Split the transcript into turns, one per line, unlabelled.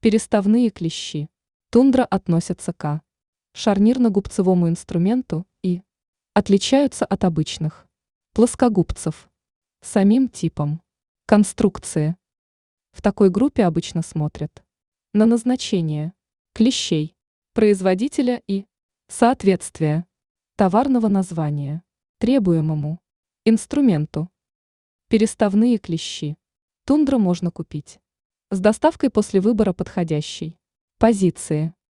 Переставные клещи. Тундра относятся к шарнирно-губцевому инструменту и отличаются от обычных плоскогубцев самим типом конструкции. В такой группе обычно смотрят на назначение клещей, производителя и соответствие товарного названия требуемому инструменту. Переставные клещи. Тундра можно купить с доставкой после выбора подходящей позиции.